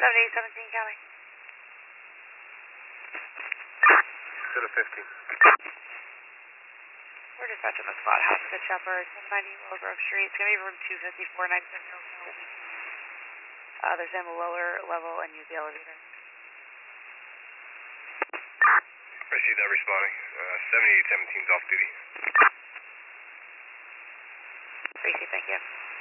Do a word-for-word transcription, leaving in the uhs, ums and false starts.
seventy-eight seventeen, Cali. Go to fifteen. We're dispatching the spot house, Good Shepherd, one ninety Willow Grove Street. It's going to be room two fifty-four, nine Central. Uh, there's in the lower level and use the elevator. I see that responding. Uh, seventy-eight seventeen's off duty. Tracy, thank you.